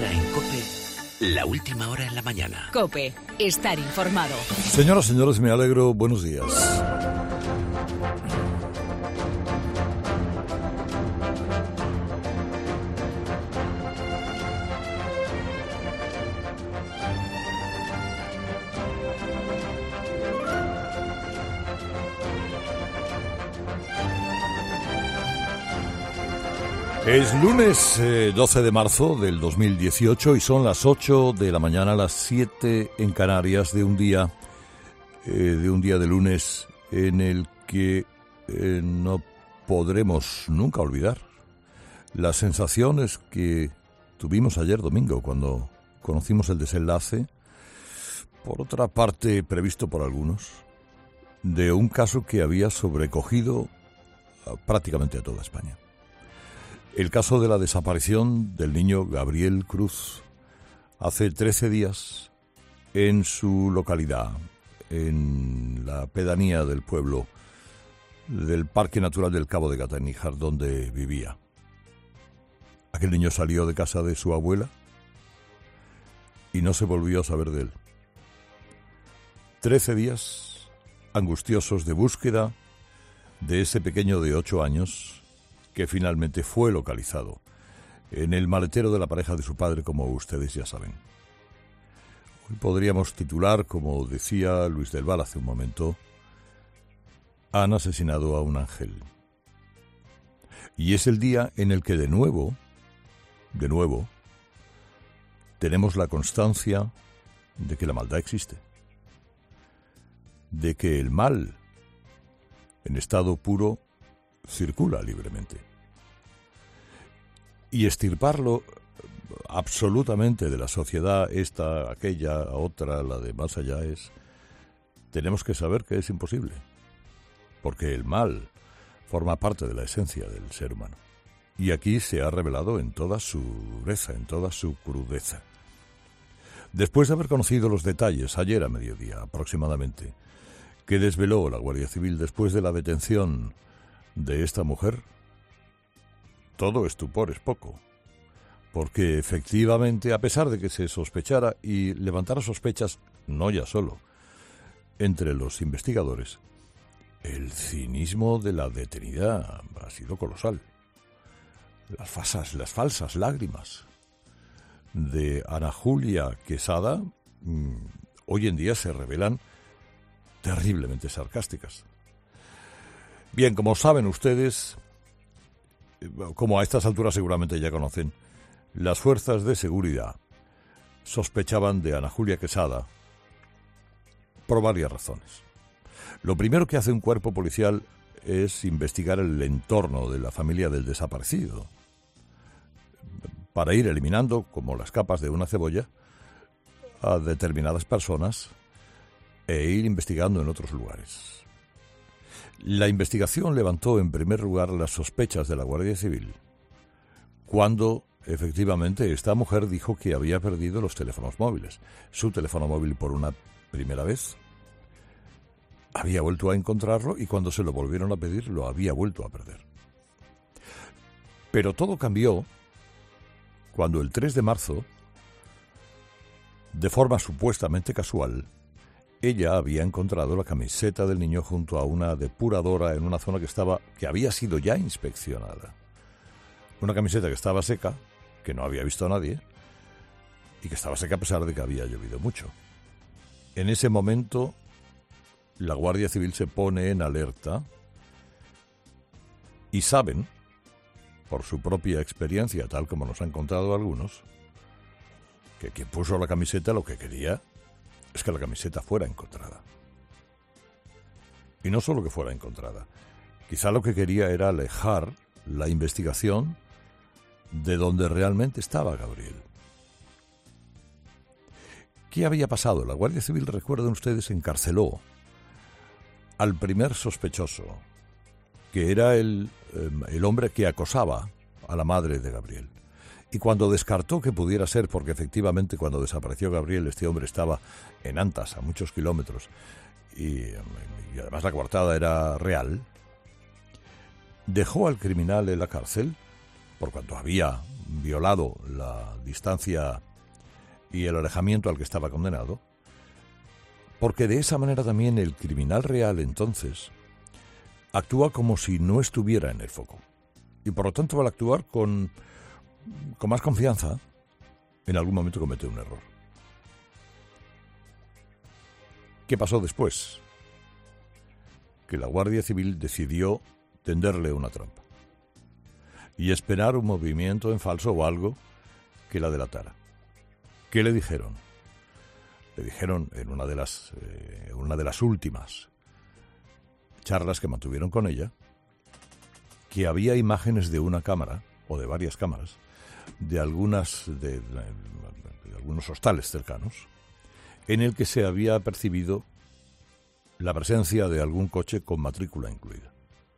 mañana en COPE, la última hora en la mañana. COPE, estar informado. Señoras, señores, me alegro. Buenos días. Es lunes 12 de marzo del 2018 y son las 8 de la mañana, las 7 en Canarias, de un día de lunes en el que no podremos nunca olvidar las sensaciones que tuvimos ayer domingo cuando conocimos el desenlace, por otra parte previsto por algunos, de un caso que había sobrecogido prácticamente a toda España. El caso de la desaparición del niño Gabriel Cruz hace 13 días en su localidad, en la pedanía del pueblo del Parque Natural del Cabo de Gata-Níjar, donde vivía. Aquel niño salió de casa de su abuela y no se volvió a saber de él. 13 días angustiosos de búsqueda de ese pequeño de 8 años que finalmente fue localizado en el maletero de la pareja de su padre, como ustedes ya saben. Hoy podríamos titular, como decía Luis del Val hace un momento, han asesinado a un ángel. Y es el día en el que de nuevo, tenemos la constancia de que la maldad existe, de que el mal, en estado puro, circula libremente. Y extirparlo absolutamente de la sociedad, esta, aquella, otra, la de más allá, tenemos que saber que es imposible, porque el mal forma parte de la esencia del ser humano. Y aquí se ha revelado en toda su dureza, en toda su crudeza. Después de haber conocido los detalles, ayer a mediodía aproximadamente, que desveló la Guardia Civil después de la detención de esta mujer, todo estupor es poco, porque efectivamente, a pesar de que se sospechara y levantara sospechas, no ya solo entre los investigadores, el cinismo de la detenida ha sido colosal. Las falsas lágrimas de Ana Julia Quesada hoy en día se revelan terriblemente sarcásticas. Bien, como saben ustedes, como a estas alturas seguramente ya conocen, las fuerzas de seguridad sospechaban de Ana Julia Quesada por varias razones. Lo primero que hace un cuerpo policial es investigar el entorno de la familia del desaparecido, para ir eliminando, como las capas de una cebolla, a determinadas personas e ir investigando en otros lugares. La investigación levantó en primer lugar las sospechas de la Guardia Civil cuando efectivamente esta mujer dijo que había perdido los teléfonos móviles. Su teléfono móvil por una primera vez había vuelto a encontrarlo y cuando se lo volvieron a pedir lo había vuelto a perder. Pero todo cambió cuando el 3 de marzo, de forma supuestamente casual, ella había encontrado la camiseta del niño junto a una depuradora en una zona que había sido ya inspeccionada. Una camiseta que estaba seca, que no había visto a nadie, y que estaba seca a pesar de que había llovido mucho. En ese momento, la Guardia Civil se pone en alerta y saben, por su propia experiencia, tal como nos han contado algunos, que quien puso la camiseta lo que quería es que la camiseta fuera encontrada. Y no solo que fuera encontrada, quizá lo que quería era alejar la investigación de donde realmente estaba Gabriel. ¿Qué había pasado? La Guardia Civil, recuerden ustedes, encarceló al primer sospechoso, que era el hombre que acosaba a la madre de Gabriel. Y cuando descartó que pudiera ser, porque efectivamente cuando desapareció Gabriel este hombre estaba en Antas, a muchos kilómetros, y además la coartada era real, dejó al criminal en la cárcel por cuanto había violado la distancia y el alejamiento al que estaba condenado, porque de esa manera también el criminal real entonces actúa como si no estuviera en el foco. Y por lo tanto, al actuar con más confianza, en algún momento comete un error. ¿Qué pasó después? Que la Guardia Civil decidió tenderle una trampa y esperar un movimiento en falso o algo que la delatara. ¿Qué le dijeron? Le dijeron en una de las últimas charlas que mantuvieron con ella que había imágenes de una cámara o de varias cámaras de algunos hostales cercanos en el que se había percibido la presencia de algún coche con matrícula incluida.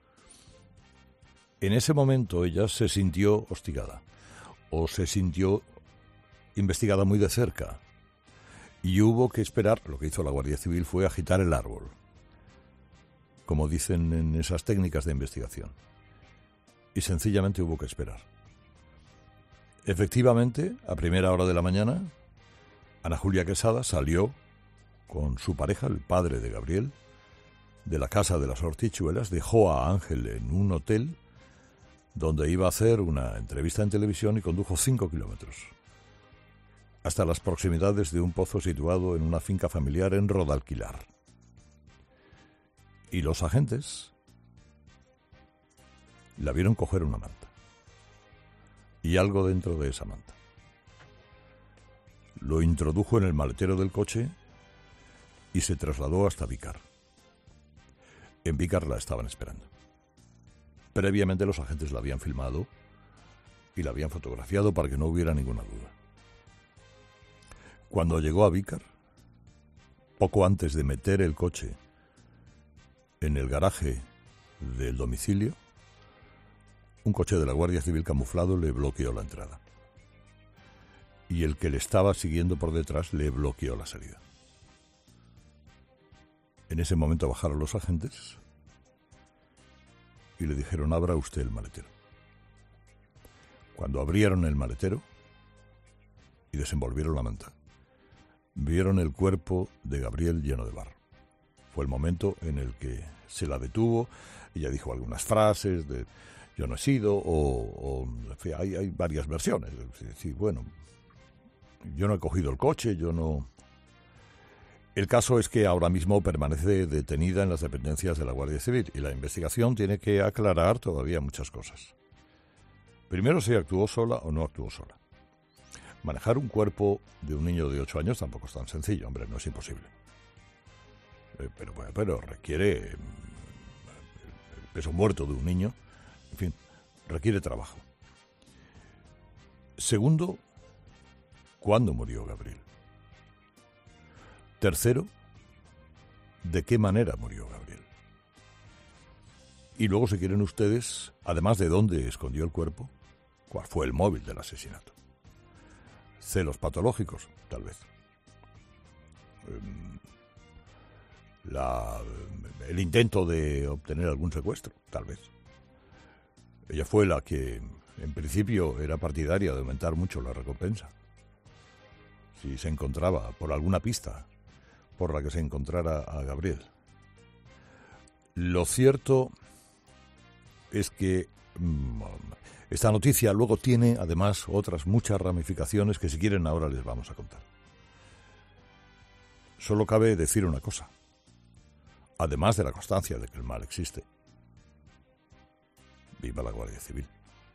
En ese momento ella se sintió hostigada o se sintió investigada muy de cerca y hubo que esperar. Lo que hizo la Guardia Civil fue agitar el árbol, como dicen en esas técnicas de investigación, y sencillamente hubo que esperar. Efectivamente, a primera hora de la mañana, Ana Julia Quesada salió con su pareja, el padre de Gabriel, de la casa de las Hortichuelas, dejó a Ángel en un hotel donde iba a hacer una entrevista en televisión y condujo 5 kilómetros hasta las proximidades de un pozo situado en una finca familiar en Rodalquilar. Y los agentes la vieron coger una manta y algo dentro de esa manta. Lo introdujo en el maletero del coche y se trasladó hasta Vícar. En Vícar la estaban esperando. Previamente los agentes la habían filmado y la habían fotografiado para que no hubiera ninguna duda. Cuando llegó a Vícar, poco antes de meter el coche en el garaje del domicilio, un coche de la Guardia Civil camuflado le bloqueó la entrada. Y el que le estaba siguiendo por detrás le bloqueó la salida. En ese momento bajaron los agentes y le dijeron: abra usted el maletero. Cuando abrieron el maletero y desenvolvieron la manta, vieron el cuerpo de Gabriel lleno de barro. Fue el momento en el que se la detuvo. Ella dijo algunas frases de yo no he sido, hay varias versiones. Sí, bueno, yo no he cogido el coche, yo no. El caso es que ahora mismo permanece detenida en las dependencias de la Guardia Civil y la investigación tiene que aclarar todavía muchas cosas. Primero, si actuó sola o no actuó sola. Manejar un cuerpo de un niño de 8 años tampoco es tan sencillo, hombre, no es imposible. Pero requiere el peso muerto de un niño, en fin, requiere trabajo. Segundo, ¿cuándo murió Gabriel? Tercero, ¿de qué manera murió Gabriel? Y luego, si quieren ustedes, además de dónde escondió el cuerpo, ¿cuál fue el móvil del asesinato? Celos patológicos, tal vez. El intento de obtener algún secuestro, tal vez. Ella fue la que, en principio, era partidaria de aumentar mucho la recompensa. Si se encontraba por alguna pista por la que se encontrara a Gabriel. Lo cierto es que esta noticia luego tiene, además, otras muchas ramificaciones que, si quieren, ahora les vamos a contar. Solo cabe decir una cosa. Además de la constancia de que el mal existe, viva la Guardia Civil.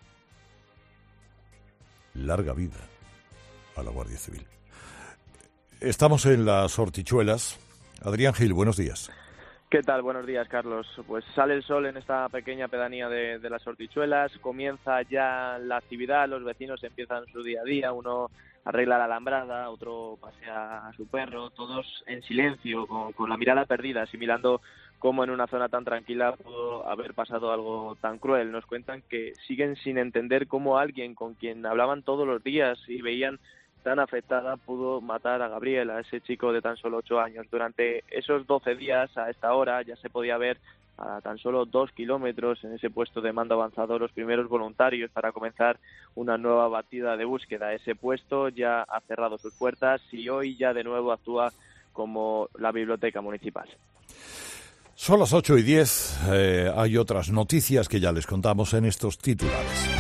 Larga vida a la Guardia Civil. Estamos en las Hortichuelas. Adrián Gil, buenos días. ¿Qué tal? Buenos días, Carlos. Pues sale el sol en esta pequeña pedanía de las Hortichuelas, comienza ya la actividad, los vecinos empiezan su día a día, uno arregla la alambrada, otro pasea a su perro, todos en silencio, con la mirada perdida, asimilando cómo en una zona tan tranquila pudo haber pasado algo tan cruel. Nos cuentan que siguen sin entender cómo alguien con quien hablaban todos los días y veían tan afectada pudo matar a Gabriel, a ese chico de tan solo 8 años. Durante esos 12 días, a esta hora, ya se podía ver a tan solo 2 kilómetros en ese puesto de mando avanzado los primeros voluntarios para comenzar una nueva batida de búsqueda. Ese puesto ya ha cerrado sus puertas y hoy ya de nuevo actúa como la biblioteca municipal. Son las 8:10. Hay otras noticias que ya les contamos en estos titulares.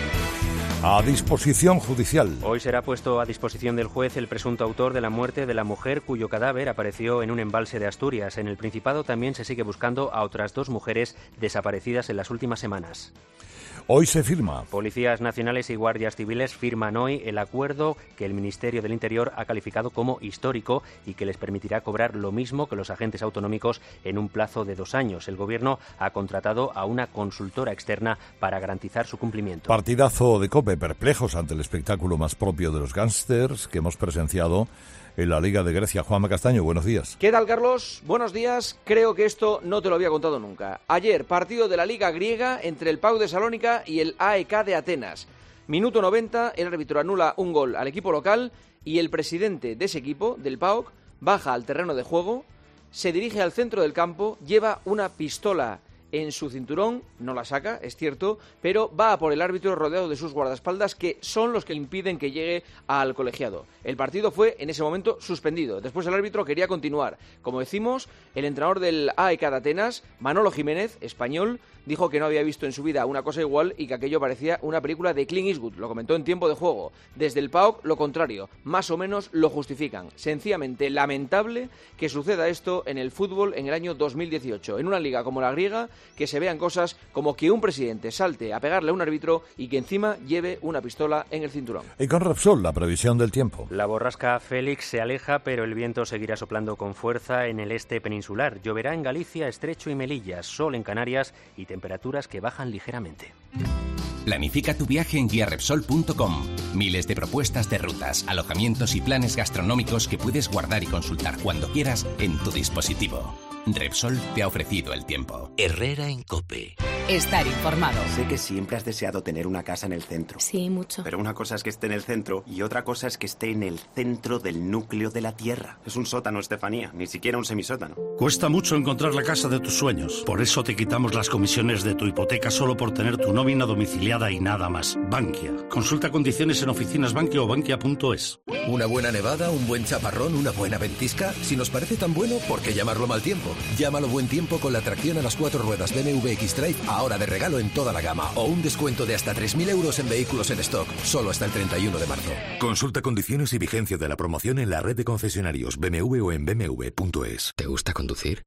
A disposición judicial. Hoy será puesto a disposición del juez el presunto autor de la muerte de la mujer cuyo cadáver apareció en un embalse de Asturias. En el Principado también se sigue buscando a otras 2 mujeres desaparecidas en las últimas semanas. Hoy se firma. Policías nacionales y guardias civiles firman hoy el acuerdo que el Ministerio del Interior ha calificado como histórico y que les permitirá cobrar lo mismo que los agentes autonómicos en un plazo de 2 años. El Gobierno ha contratado a una consultora externa para garantizar su cumplimiento. Partidazo de COPE, perplejos ante el espectáculo más propio de los gángsters que hemos presenciado en la Liga de Grecia. Juanma Castaño, buenos días. ¿Qué tal, Carlos? Buenos días. Creo que esto no te lo había contado nunca. Ayer, partido de la Liga griega entre el PAOK de Salónica y el AEK de Atenas. Minuto 90, el árbitro anula un gol al equipo local y el presidente de ese equipo, del PAOK, baja al terreno de juego, se dirige al centro del campo, lleva una pistola en su cinturón, no la saca, es cierto, pero va a por el árbitro rodeado de sus guardaespaldas, que son los que impiden que llegue al colegiado. El partido fue en ese momento suspendido. Después el árbitro quería continuar. Como decimos, el entrenador del AEK de Atenas, Manolo Jiménez, español, dijo que no había visto en su vida una cosa igual y que aquello parecía una película de Clint Eastwood. Lo comentó en tiempo de juego. Desde el PAOK, lo contrario, más o menos lo justifican. Sencillamente lamentable que suceda esto en el fútbol en el año 2018, en una liga como la griega, que se vean cosas como que un presidente salte a pegarle a un árbitro y que encima lleve una pistola en el cinturón. Y con Repsol, la previsión del tiempo. La borrasca Félix se aleja, pero el viento seguirá soplando con fuerza en el este peninsular. Lloverá en Galicia, Estrecho y Melilla, sol en Canarias y temperaturas que bajan ligeramente. Planifica tu viaje en guiarepsol.com. Miles de propuestas de rutas, alojamientos y planes gastronómicos que puedes guardar y consultar cuando quieras en tu dispositivo. Repsol te ha ofrecido el tiempo. Herrera en COPE. Estar informado. Sé que siempre has deseado tener una casa en el centro. Sí, mucho. Pero una cosa es que esté en el centro y otra cosa es que esté en el centro del núcleo de la Tierra. Es un sótano, Estefanía, ni siquiera un semisótano. Cuesta mucho encontrar la casa de tus sueños. Por eso te quitamos las comisiones de tu hipoteca solo por tener tu nómina domiciliada y nada más. Bankia. Consulta condiciones en oficinas Bankia o bankia.es. Una buena nevada, un buen chaparrón, una buena ventisca. Si nos parece tan bueno, ¿por qué llamarlo mal tiempo? Llámalo buen tiempo con la tracción a las 4 ruedas BMW X-Drive ahora de regalo en toda la gama o un descuento de hasta 3.000 euros en vehículos en stock, solo hasta el 31 de marzo. Consulta condiciones y vigencia de la promoción en la red de concesionarios BMW o en bmw.es. ¿Te gusta conducir?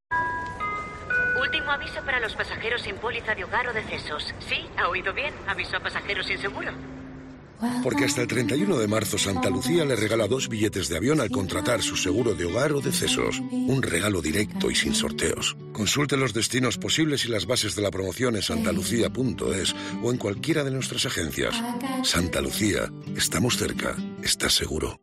Último aviso para los pasajeros sin póliza de hogar o decesos. Sí, ha oído bien, aviso a pasajeros sin seguro. Porque hasta el 31 de marzo Santa Lucía le regala 2 billetes de avión al contratar su seguro de hogar o decesos. Un regalo directo y sin sorteos. Consulte los destinos posibles y las bases de la promoción en santalucía.es o en cualquiera de nuestras agencias. Santa Lucía, estamos cerca, ¿estás seguro?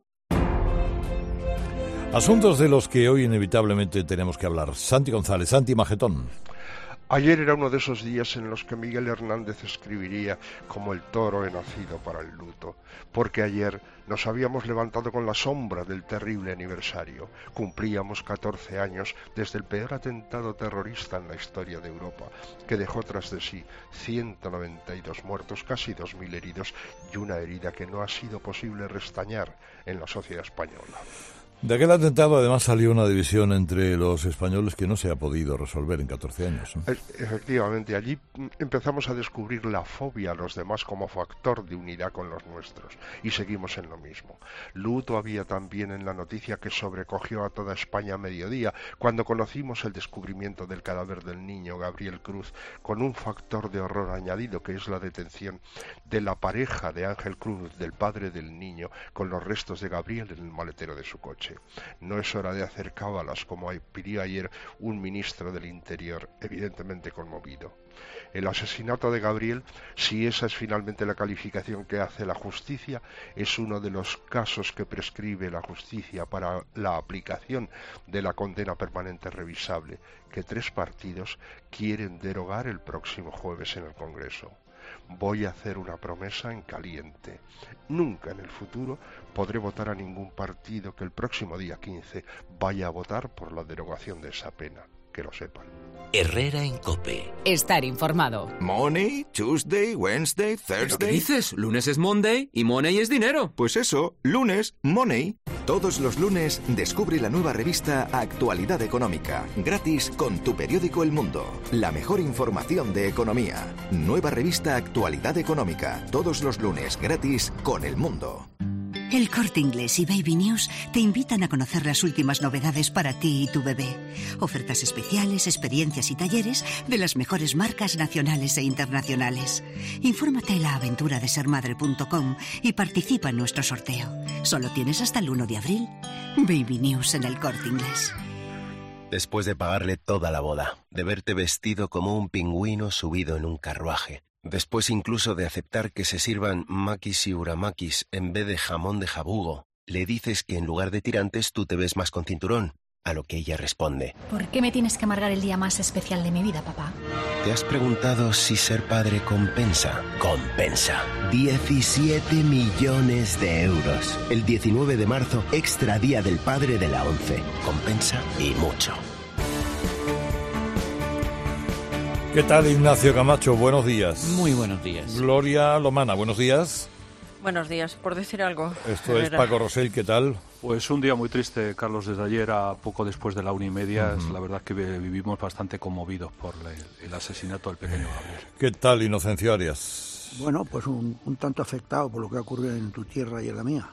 Asuntos de los que hoy inevitablemente tenemos que hablar. Santi González, Santi Magetón. Ayer era uno de esos días en los que Miguel Hernández escribiría como el toro he nacido para el luto, porque ayer nos habíamos levantado con la sombra del terrible aniversario. Cumplíamos 14 años desde el peor atentado terrorista en la historia de Europa, que dejó tras de sí 192 muertos, casi 2.000 heridos y una herida que no ha sido posible restañar en la sociedad española. De aquel atentado además salió una división entre los españoles que no se ha podido resolver en 14 años. Efectivamente, allí empezamos a descubrir la fobia a los demás como factor de unidad con los nuestros y seguimos en lo mismo. Luto había también en la noticia que sobrecogió a toda España a mediodía cuando conocimos el descubrimiento del cadáver del niño Gabriel Cruz, con un factor de horror añadido que es la detención de la pareja de Ángel Cruz, del padre del niño, con los restos de Gabriel en el maletero de su coche. No es hora de hacer cábalas, como pidió ayer un ministro del Interior, evidentemente conmovido. El asesinato de Gabriel, si esa es finalmente la calificación que hace la justicia, es uno de los casos que prescribe la justicia para la aplicación de la condena permanente revisable, que 3 partidos quieren derogar el próximo jueves en el Congreso. Voy a hacer una promesa en caliente. Nunca en el futuro podré votar a ningún partido que el próximo día 15 vaya a votar por la derogación de esa pena. Que lo sepan. Herrera en COPE. Estar informado. Money, Tuesday, Wednesday, Thursday. ¿Qué dices? Lunes es Monday y Money es dinero. Pues eso, lunes, Money. Todos los lunes descubre la nueva revista Actualidad Económica, gratis con tu periódico El Mundo. La mejor información de economía. Nueva revista Actualidad Económica, todos los lunes gratis con El Mundo. El Corte Inglés y Baby News te invitan a conocer las últimas novedades para ti y tu bebé. Ofertas especiales, experiencias y talleres de las mejores marcas nacionales e internacionales. Infórmate en laaventuradesermadre.com y participa en nuestro sorteo. Solo tienes hasta el 1 de abril. Baby News en el Corte Inglés. Después de pagarle toda la boda, de verte vestido como un pingüino subido en un carruaje, después incluso de aceptar que se sirvan maquis y uramakis en vez de jamón de jabugo, le dices que en lugar de tirantes tú te ves más con cinturón, a lo que ella responde: ¿Por qué me tienes que amargar el día más especial de mi vida, papá? ¿Te has preguntado si ser padre compensa? Compensa. 17 millones de euros. El 19 de marzo, extra día del padre de la ONCE. Compensa y mucho. ¿Qué tal, Ignacio Camacho? Buenos días. Muy buenos días. Gloria Lomana, buenos días. Buenos días, por decir algo. Esto es Paco Rosell, ¿qué tal? Pues un día muy triste, Carlos, desde ayer a poco después de la 1:30. La verdad que vivimos bastante conmovidos por el asesinato del pequeño Gabriel. ¿Qué tal, Inocencio Arias? Bueno, pues un tanto afectado por lo que ha ocurrido en tu tierra y en la mía.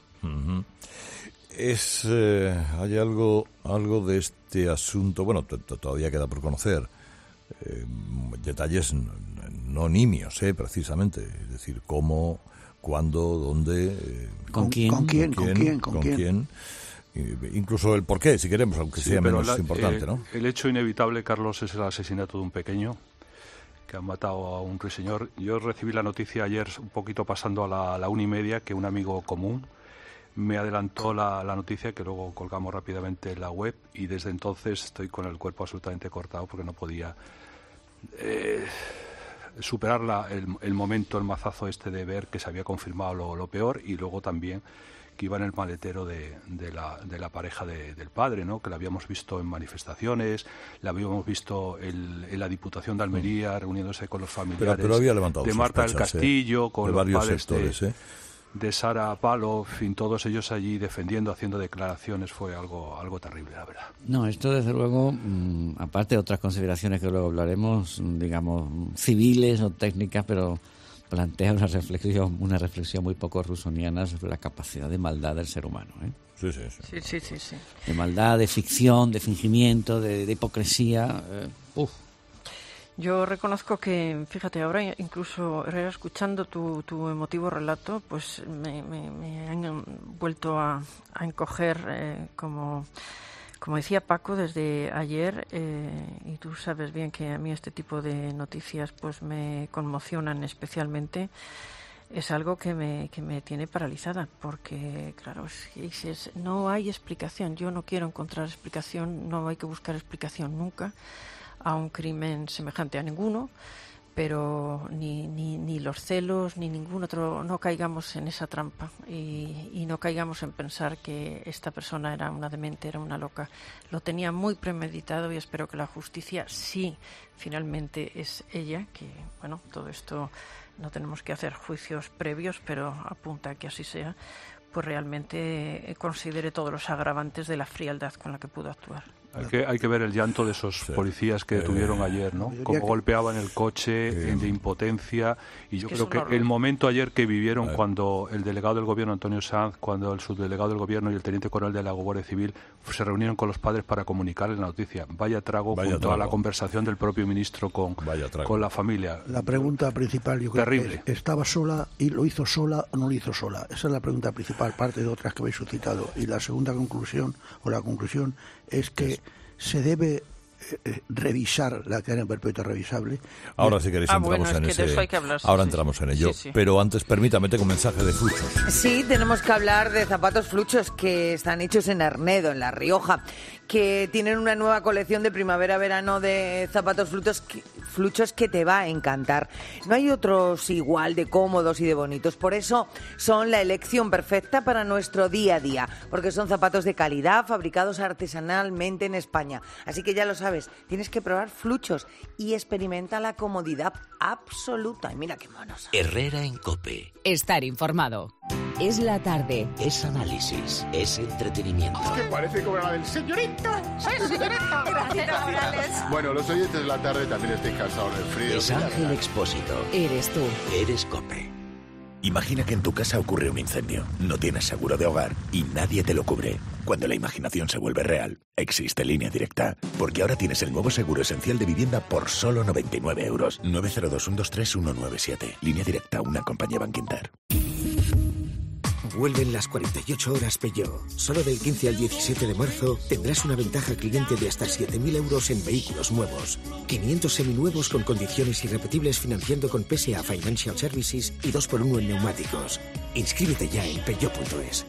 Hay algo de este asunto, bueno, todavía queda por conocer. Detalles no nimios, precisamente, es decir, cómo, cuándo, dónde, con quién, incluso el porqué, si queremos, aunque sea menos importante, ¿no? El hecho inevitable, Carlos, es el asesinato de un pequeño que han matado a un ruiseñor. Yo recibí la noticia ayer, un poquito pasando a la 1:30, que un amigo común me adelantó la noticia, que luego colgamos rápidamente en la web, y desde entonces estoy con el cuerpo absolutamente cortado porque no podía superar el momento, el mazazo este de ver que se había confirmado lo peor, y luego también que iba en el maletero de la pareja del padre, ¿no? Que la habíamos visto en manifestaciones, la habíamos visto en la Diputación de Almería reuniéndose con los familiares pero había levantado de Marta del Castillo, con los padres sectores, de Sara Palo, en fin, todos ellos allí defendiendo, haciendo declaraciones. Fue algo terrible, la verdad. No, esto desde luego, aparte de otras consideraciones que luego hablaremos, digamos, civiles o técnicas, pero plantea una reflexión muy poco rusoniana sobre la capacidad de maldad del ser humano, Sí. De maldad, de ficción, de fingimiento, de hipocresía. Yo reconozco que, fíjate, ahora incluso escuchando tu emotivo relato, pues me han vuelto a encoger, como decía Paco, desde ayer, y tú sabes bien que a mí este tipo de noticias pues me conmocionan especialmente. Es algo que me tiene paralizada, porque, claro, no hay explicación. Yo no quiero encontrar explicación, no hay que buscar explicación nunca a un crimen semejante a ninguno, pero ni los celos ni ningún otro, no caigamos en esa trampa y no caigamos en pensar que esta persona era una demente, era una loca. Lo tenía muy premeditado y espero que la justicia, sí, finalmente es ella, que, bueno, todo esto no tenemos que hacer juicios previos, pero apunta a que así sea, pues realmente considere todos los agravantes de la frialdad con la que pudo actuar. Hay que ver el llanto de esos policías que detuvieron ayer, ¿no? Cómo golpeaban el coche de impotencia. Y yo creo que el momento ayer que vivieron cuando el delegado del gobierno, Antonio Sanz, cuando el subdelegado del gobierno y el teniente coronel de la Guardia Civil se reunieron con los padres para comunicarles la noticia. Vaya trago junto a la conversación del propio ministro con la familia. La pregunta principal, yo creo que ¿estaba sola y lo hizo sola o no lo hizo sola? Esa es la pregunta principal, parte de otras que habéis suscitado. Y la segunda conclusión, es que se debe revisar la cadena perpetua revisable. Ahora, si queréis, entramos en ese. Ahora entramos en ello. Sí. Pero antes, permítame, tengo un mensaje de Fluchos. Sí, tenemos que hablar de zapatos Fluchos, que están hechos en Arnedo, en La fluchos que te va a encantar. No hay otros igual de cómodos y de bonitos, por eso son la elección perfecta para nuestro día a día, porque son zapatos de calidad, fabricados artesanalmente en España. Así que ya lo sabes, tienes que probar fluchos y experimenta la comodidad absoluta. Y mira qué monos. Herrera en COPE. Estar informado. Es la tarde. Es análisis. Es entretenimiento. Es que parece como la del señorito. Soy señorito. Gracias. Bueno, los oyentes de la tarde también estáis cansados del frío. Es Ángel Expósito. Eres tú. Eres COPE. Imagina que en tu casa ocurre un incendio, no tienes seguro de hogar y nadie te lo cubre. Cuando la imaginación se vuelve real, existe Línea Directa, porque ahora tienes el nuevo seguro esencial de vivienda por solo 99 euros. 902-123-197. Línea Directa, una compañía Bankinter. Vuelven las 48 horas Peugeot. Solo del 15 al 17 de marzo tendrás una ventaja cliente de hasta 7.000 euros en vehículos nuevos. 500 seminuevos con condiciones irrepetibles financiando con PSA Financial Services y 2x1 en neumáticos. Inscríbete ya en peugeot.es.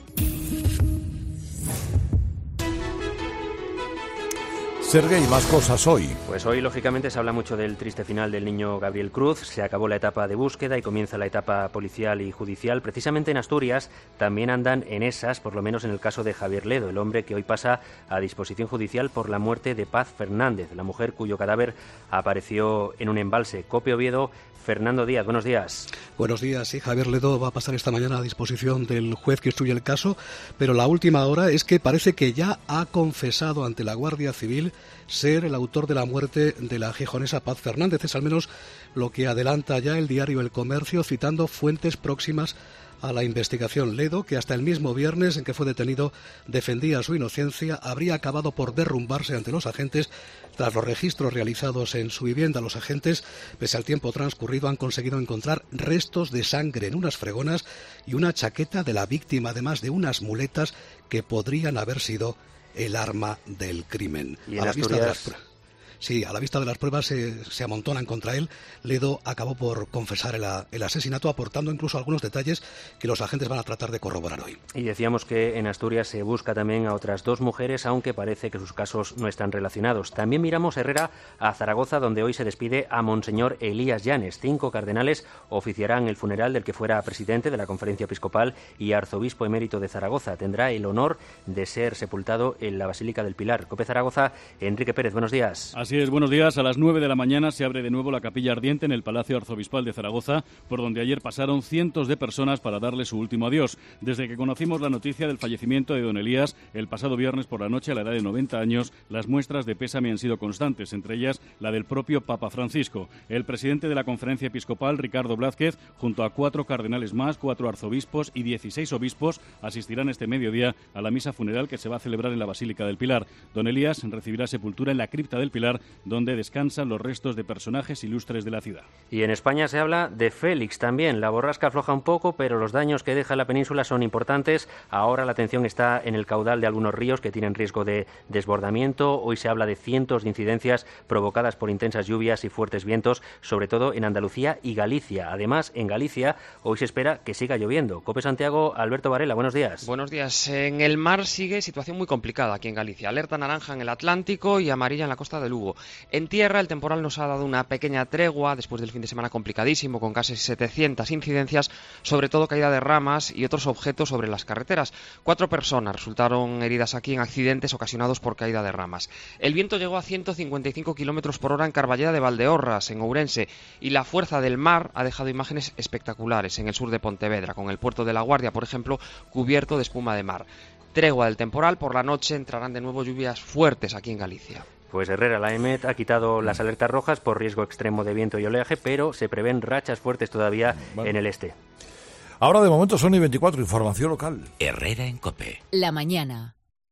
Sergei, más cosas hoy. Pues hoy, lógicamente, se habla mucho del triste final del niño Gabriel Cruz. Se acabó la etapa de búsqueda y comienza la etapa policial y judicial. Precisamente en Asturias también andan en esas, por lo menos en el caso de Javier Ledo, el hombre que hoy pasa a disposición judicial por la muerte de Paz Fernández, la mujer cuyo cadáver apareció en un embalse. COPE Oviedo, Fernando Díaz, buenos días. Buenos días, sí, Javier Ledo va a pasar esta mañana a disposición del juez que instruye el caso, pero la última hora es que parece que ya ha confesado ante la Guardia Civil ser el autor de la muerte de la gijonesa Paz Fernández. Es al menos lo que adelanta ya el diario El Comercio, citando fuentes próximas a la investigación. Ledo, que hasta el mismo viernes en que fue detenido defendía su inocencia, habría acabado por derrumbarse ante los agentes. Tras los registros realizados en su vivienda, los agentes, pese al tiempo transcurrido, han conseguido encontrar restos de sangre en unas fregonas y una chaqueta de la víctima, además de unas muletas que podrían haber sido el arma del crimen. ¿Y en Asturias? Sí, a la vista de las pruebas se amontonan contra él. Ledo acabó por confesar el asesinato, aportando incluso algunos detalles que los agentes van a tratar de corroborar hoy. Y decíamos que en Asturias se busca también a otras dos mujeres, aunque parece que sus casos no están relacionados. También miramos, Herrera, a Zaragoza, donde hoy se despide a Monseñor Elías Llanes. 5 cardenales oficiarán el funeral del que fuera presidente de la Conferencia Episcopal y arzobispo emérito de Zaragoza. Tendrá el honor de ser sepultado en la Basílica del Pilar. COPE Zaragoza, Enrique Pérez, buenos días. Así es, buenos días. A las 9 de la mañana se abre de nuevo la capilla ardiente en el Palacio Arzobispal de Zaragoza, por donde ayer pasaron cientos de personas para darle su último adiós. Desde que conocimos la noticia del fallecimiento de don Elías el pasado viernes por la noche a la edad de 90 años, las muestras de pésame han sido constantes, entre ellas la del propio Papa Francisco. El presidente de la Conferencia Episcopal, Ricardo Blázquez, junto a 4 cardenales más, 4 arzobispos y 16 obispos, asistirán este mediodía a la misa funeral que se va a celebrar en la Basílica del Pilar. Don Elías recibirá sepultura en la cripta del Pilar, donde descansan los restos de personajes ilustres de la ciudad. Y en España se habla de Félix también. La borrasca afloja un poco, pero los daños que deja la península son importantes. Ahora la atención está en el caudal de algunos ríos que tienen riesgo de desbordamiento. Hoy se habla de cientos de incidencias provocadas por intensas lluvias y fuertes vientos, sobre todo en Andalucía y Galicia. Además, en Galicia hoy se espera que siga lloviendo. COPE Santiago, Alberto Varela, buenos días. Buenos días. En el mar sigue situación muy complicada aquí en Galicia. Alerta naranja en el Atlántico y amarilla en la costa de Lugo. En tierra, el temporal nos ha dado una pequeña tregua después del fin de semana complicadísimo, con casi 700 incidencias, sobre todo caída de ramas y otros objetos sobre las carreteras. 4 personas resultaron heridas aquí en accidentes ocasionados por caída de ramas. El viento llegó a 155 km por hora en Carballeda de Valdeorras, en Ourense, y la fuerza del mar ha dejado imágenes espectaculares en el sur de Pontevedra, con el puerto de La Guardia, por ejemplo, cubierto de espuma de mar. Tregua del temporal, por la noche entrarán de nuevo lluvias fuertes aquí en Galicia. Pues Herrera, la EMET ha quitado las alertas rojas por riesgo extremo de viento y oleaje, pero se prevén rachas fuertes todavía en el este. Ahora de momento son y 24, información local. Herrera en COPE. La mañana.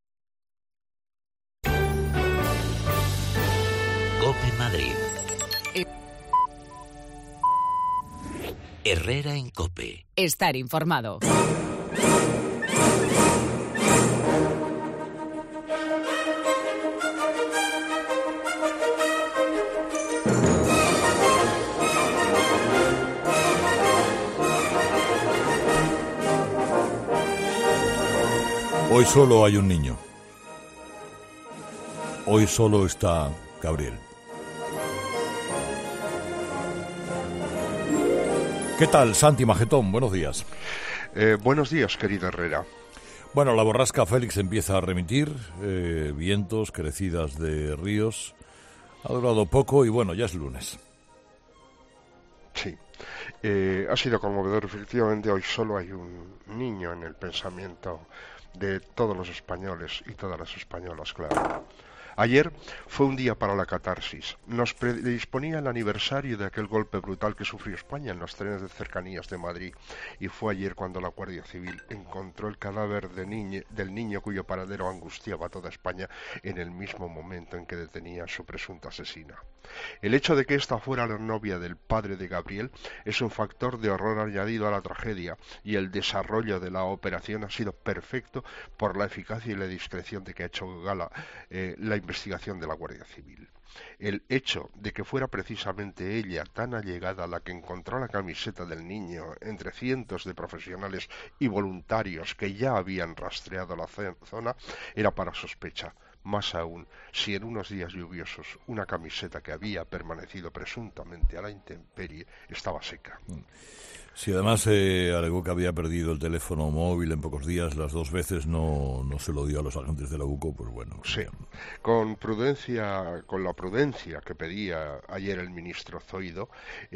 COPE Madrid. Herrera en COPE. Estar informado. Hoy solo hay un niño. Hoy solo está Gabriel. ¿Qué tal, Santi Magetón? Buenos días. Buenos días, querido Herrera. Bueno, la borrasca Félix empieza a remitir, vientos, crecidas de ríos. Ha durado poco y bueno, ya es lunes. Sí, ha sido conmovedor. Efectivamente, hoy solo hay un niño en el pensamiento de todos los españoles y todas las españolas, claro. Ayer fue un día para la catarsis. Nos predisponía el aniversario de aquel golpe brutal que sufrió España en los trenes de cercanías de Madrid. Y fue ayer cuando la Guardia Civil encontró el cadáver del niño cuyo paradero angustiaba a toda España en el mismo momento en que detenía a su presunta asesina. El hecho de que esta fuera la novia del padre de Gabriel es un factor de horror añadido a la tragedia, y el desarrollo de la operación ha sido perfecto por la eficacia y la discreción de que ha hecho gala la investigación de la Guardia Civil. El hecho de que fuera precisamente ella, tan allegada, la que encontró la camiseta del niño entre cientos de profesionales y voluntarios que ya habían rastreado la zona era para sospecha. Más aún, si en unos días lluviosos una camiseta que había permanecido presuntamente a la intemperie estaba seca. Si además alegó que había perdido el teléfono móvil en pocos días, las dos veces no se lo dio a los agentes de la UCO, pues bueno. Sí, con la prudencia que pedía ayer el ministro Zoido,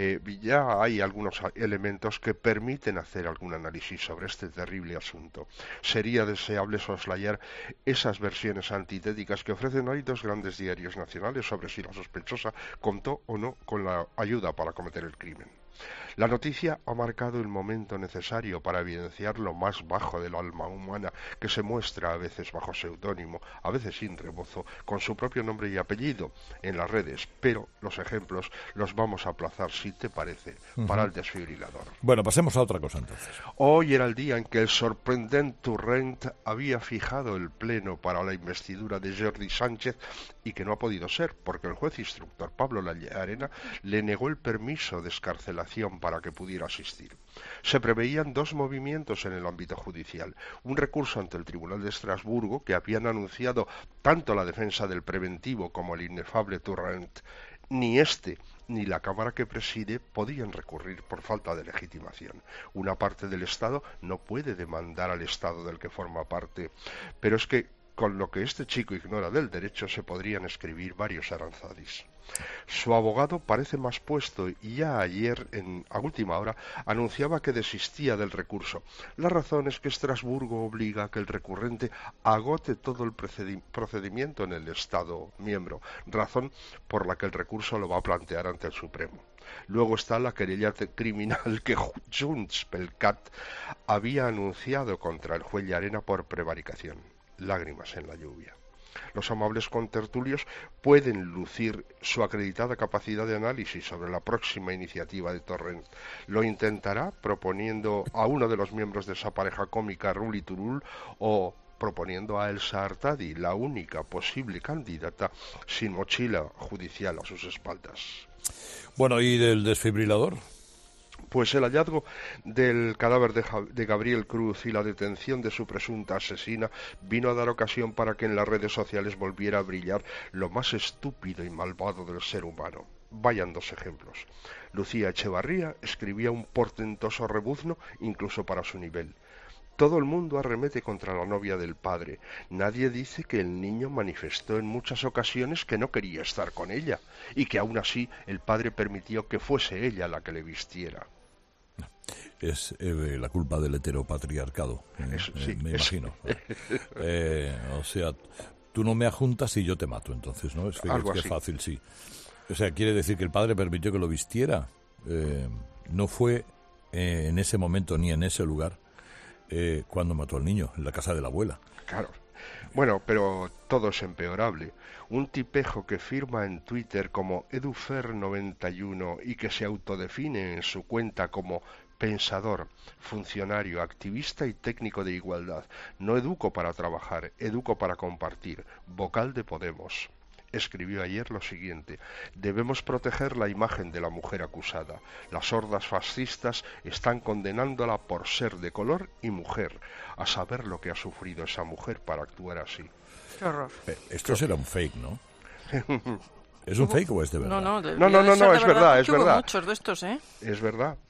ya hay algunos elementos que permiten hacer algún análisis sobre este terrible asunto. Sería deseable soslayar esas versiones antitéticas que ofrecen hoy dos grandes diarios nacionales sobre si la sospechosa contó o no con la ayuda para cometer el crimen. La noticia ha marcado el momento necesario para evidenciar lo más bajo del alma humana, que se muestra a veces bajo seudónimo, a veces sin rebozo, con su propio nombre y apellido en las redes, pero los ejemplos los vamos a aplazar, si te parece, para el desfibrilador. Bueno, pasemos a otra cosa entonces. Hoy era el día en que el sorprendente Torrent había fijado el pleno para la investidura de Jordi Sánchez y que no ha podido ser, porque el juez instructor Pablo Llarena le negó el permiso de excarcelación para que pudiera asistir. Se preveían dos movimientos en el ámbito judicial: un recurso ante el Tribunal de Estrasburgo, que habían anunciado tanto la defensa del preventivo como el inefable Torrent. Ni este ni la Cámara que preside podían recurrir por falta de legitimación. Una parte del Estado no puede demandar al Estado del que forma parte, pero es que con lo que este chico ignora del derecho se podrían escribir varios aranzadis. Su abogado parece más puesto y ya ayer, a última hora, anunciaba que desistía del recurso. La razón es que Estrasburgo obliga a que el recurrente agote todo el procedimiento en el Estado miembro, razón por la que el recurso lo va a plantear ante el Supremo. Luego está la querella criminal que Junts pel Cat había anunciado contra el juez Llarena por prevaricación. Lágrimas en la lluvia. Los amables contertulios pueden lucir su acreditada capacidad de análisis sobre la próxima iniciativa de Torrent. Lo intentará proponiendo a uno de los miembros de esa pareja cómica, Ruli Turul, o proponiendo a Elsa Artadi, la única posible candidata sin mochila judicial a sus espaldas. Bueno, ¿y del desfibrilador? Pues el hallazgo del cadáver de Gabriel Cruz y la detención de su presunta asesina vino a dar ocasión para que en las redes sociales volviera a brillar lo más estúpido y malvado del ser humano. Vayan dos ejemplos. Lucía Echevarría escribía un portentoso rebuzno incluso para su nivel. Todo el mundo arremete contra la novia del padre. Nadie dice que el niño manifestó en muchas ocasiones que no quería estar con ella y que aún así el padre permitió que fuese ella la que le vistiera. Es la culpa del heteropatriarcado, sí, me imagino. O sea, tú no me ajuntas y yo te mato, entonces, ¿no? Es que es fácil, sí. O sea, quiere decir que el padre permitió que lo vistiera. No fue en ese momento ni en ese lugar cuando mató al niño, en la casa de la abuela. Claro. Bueno, pero todo es empeorable. Un tipejo que firma en Twitter como Edufer91 y que se autodefine en su cuenta como pensador, funcionario, activista y técnico de igualdad. No educo para trabajar, educo para compartir. Vocal de Podemos. Escribió ayer lo siguiente: debemos proteger la imagen de la mujer acusada. Las hordas fascistas están condenándola por ser de color y mujer. A saber lo que ha sufrido esa mujer para actuar así. Qué horror. Esto será un fake, ¿no? ¿Es un fake o es de verdad? No, es verdad. Hubo muchos de estos, ¿eh? Es verdad.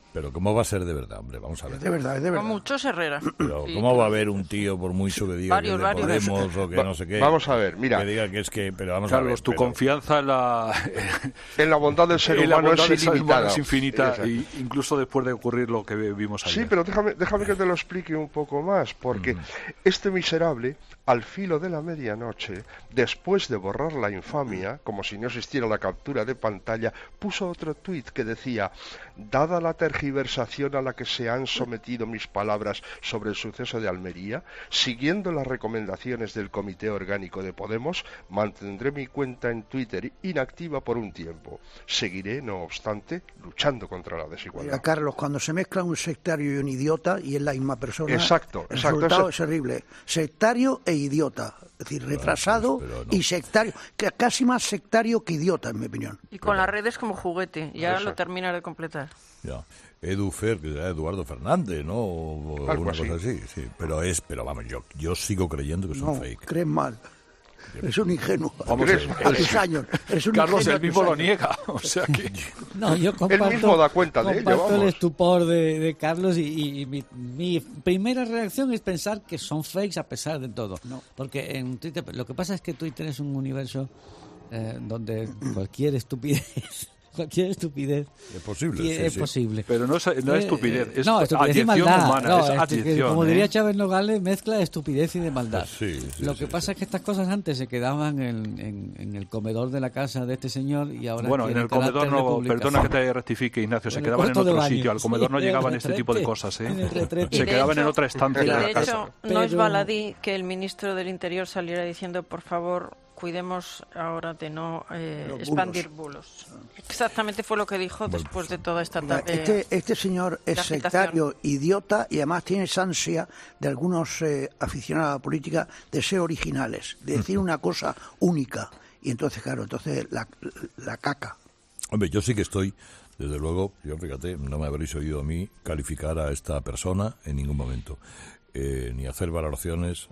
Pero ¿cómo va a ser de verdad, hombre? Vamos a ver. Es de verdad, es de verdad. Con muchos Herrera. Pero ¿cómo va a haber un tío, por mucho que diga que es de Podemos o que no sé qué? Vamos a ver, mira. Que diga que es que... Pero vamos Carlos, a ver, tu confianza en la bondad del ser humano es infinita, incluso después de ocurrir lo que vimos ayer. Sí, pero déjame que te lo explique un poco más, porque este miserable, al filo de la medianoche, después de borrar la infamia, como si no existiera la captura de pantalla, puso otro tuit que decía: dada la tergiversación a la que se han sometido mis palabras sobre el suceso de Almería, siguiendo las recomendaciones del Comité Orgánico de Podemos, mantendré mi cuenta en Twitter inactiva por un tiempo. Seguiré, no obstante, luchando contra la desigualdad. Mira, Carlos, cuando se mezcla un sectario y un idiota y es la misma persona, exacto, el resultado es horrible. Sectario e idiota. Es decir, retrasado y sectario, que casi más sectario que idiota, en mi opinión. Y con las redes como juguete, ya lo terminas de completar. Ya. Edufer, que era Eduardo Fernández, ¿no? O alguna cosa así, sí. Pero vamos, yo sigo creyendo que es un fake. Crees mal. Es un ingenuo. Vamos a tus años. Carlos él mismo lo niega. O sea que... No, yo comparto, él mismo da cuenta de ello. Comparto el estupor de Carlos y mi primera reacción es pensar que son fakes a pesar de todo. No. Porque en Twitter, lo que pasa es que Twitter es un universo donde cualquier estupidez es posible, es posible. Pero no es estupidez, es estupidez y adyección maldad. humana, es adyección. Como diría Chávez Nogales, mezcla de estupidez y de maldad. Lo que pasa es que estas cosas antes se quedaban en el comedor de la casa de este señor y ahora... Bueno, en el comedor no, perdona que te rectifique, Ignacio, se quedaban en otro sitio, al comedor no llegaban este tipo de cosas, se quedaban en otra estancia de la casa. De hecho, no es baladí que el ministro del Interior saliera diciendo, por favor, cuidemos ahora de no expandir bulos. Exactamente fue lo que dijo después de toda esta tarde. Este señor es sectario, idiota, y además tiene esa ansia de algunos aficionados a la política de ser originales, de decir una cosa única. Y entonces, claro, la caca. Hombre, yo sí que estoy, desde luego, fíjate, no me habréis oído a mí calificar a esta persona en ningún momento, ni hacer valoraciones...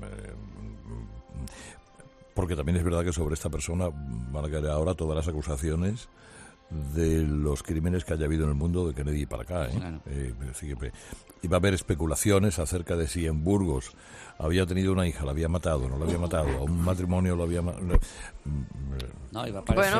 porque también es verdad que sobre esta persona van a caer ahora todas las acusaciones de los crímenes que haya habido en el mundo de Kennedy para acá. Claro. Y va a haber especulaciones acerca de si en Burgos había tenido una hija, la había matado, no la había matado, a un matrimonio lo había matado. No, iba a aparecer,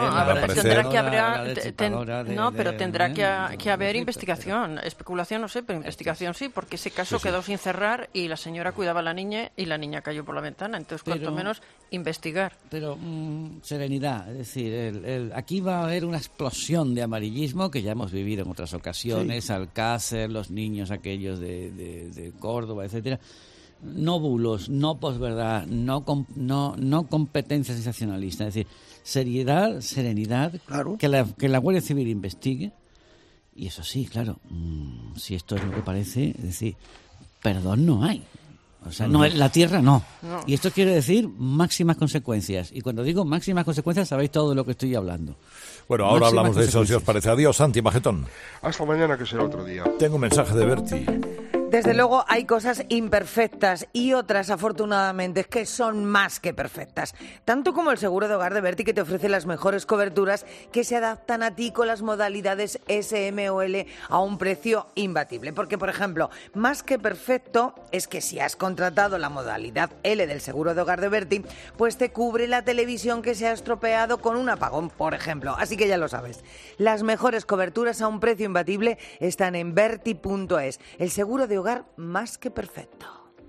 pero tendrá que haber investigación. Especulación no sé, pero investigación sí, porque ese caso quedó sin cerrar y la señora cuidaba a la niña y la niña cayó por la ventana. Entonces, cuanto menos, investigar. Pero serenidad, es decir, aquí va a haber una explosión de amarillismo que ya hemos vivido en otras ocasiones, Alcácer, los niños aquellos de Córdoba, etcétera. No bulos, no posverdad, no competencia sensacionalista. Es decir, seriedad, serenidad, claro. que la Guardia Civil investigue. Y eso sí, claro, si esto es lo que parece, es decir, perdón no hay. O sea, no, la tierra no. Y esto quiere decir máximas consecuencias. Y cuando digo máximas consecuencias, sabéis todo de lo que estoy hablando. Bueno, ahora hablamos de eso, si os parece. Adiós, Santi Magetón. Hasta mañana, que será otro día. Tengo un mensaje de Berti. Desde luego hay cosas imperfectas y otras, afortunadamente, que son más que perfectas. Tanto como el seguro de hogar de Berti, que te ofrece las mejores coberturas que se adaptan a ti con las modalidades SM o L a un precio imbatible. Porque, por ejemplo, más que perfecto es que si has contratado la modalidad L del seguro de hogar de Berti, pues te cubre la televisión que se ha estropeado con un apagón, por ejemplo. Así que ya lo sabes. Las mejores coberturas a un precio imbatible están en Berti.es. El seguro de hogar más que perfecto.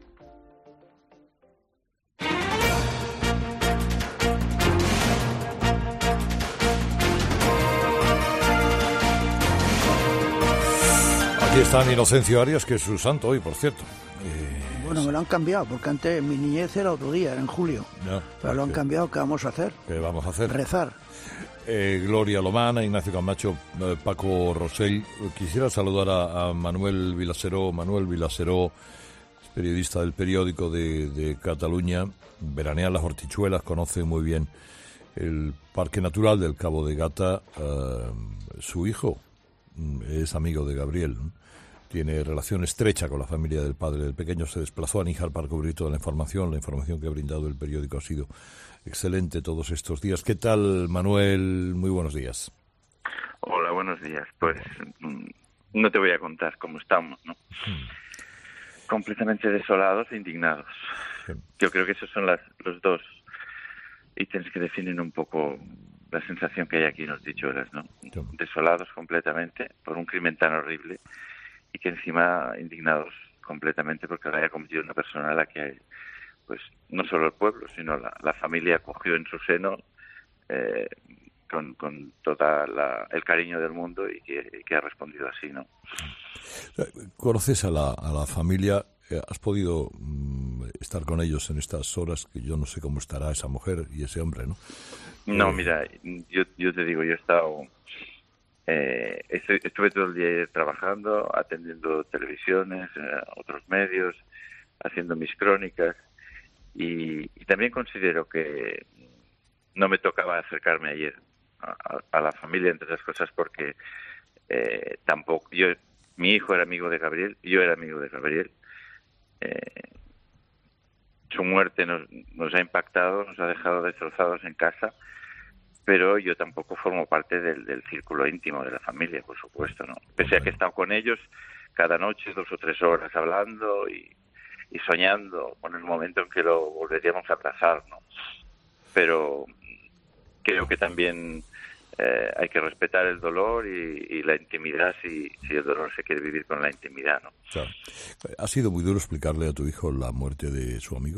Aquí está Inocencio Arias, que es su santo hoy, por cierto. Bueno, me lo han cambiado, porque antes mi niñez era otro día, era en julio. No, pero lo han cambiado, ¿qué vamos a hacer? ¿Qué vamos a hacer? Rezar. Gloria Lomana, Ignacio Camacho, Paco Rosell. Quisiera saludar a Manuel Vilaseró. Manuel Vilaseró, periodista del periódico de Cataluña, veranea en las Hortichuelas, conoce muy bien el Parque Natural del Cabo de Gata. Su hijo es amigo de Gabriel, tiene relación estrecha con la familia del padre del pequeño. Se desplazó a Níjar para cubrir toda la información que ha brindado el periódico ha sido excelente todos estos días. ¿Qué tal, Manuel? Muy buenos días. Hola, buenos días. Pues no te voy a contar cómo estamos, ¿no? Completamente desolados e indignados. Yo creo que esos son los dos ítems que definen un poco la sensación que hay aquí en Los Dichoras, ¿no? Desolados completamente por un crimen tan horrible y que encima indignados completamente porque lo haya cometido una persona a la que, pues, no solo el pueblo, sino la familia acogió en su seno con todo el cariño del mundo y que ha respondido así, ¿no? ¿Conoces a la familia? ¿Has podido estar con ellos en estas horas? Que yo no sé cómo estará esa mujer y ese hombre, ¿no? No, mira, yo te digo, yo he estado... estuve todo el día trabajando, atendiendo televisiones, otros medios, haciendo mis crónicas y también considero que no me tocaba acercarme ayer a la familia, entre otras cosas, porque tampoco... mi hijo era amigo de Gabriel, yo era amigo de Gabriel. Su muerte nos ha impactado, nos ha dejado destrozados en casa, pero yo tampoco formo parte del círculo íntimo de la familia, por supuesto, ¿no? Pese a que he estado con ellos cada noche 2 o 3 horas hablando y soñando con el momento en que lo volveríamos a abrazar, ¿no? Pero creo que también hay que respetar el dolor y la intimidad si el dolor se quiere vivir con la intimidad, ¿no? Claro. ¿Ha sido muy duro explicarle a tu hijo la muerte de su amigo?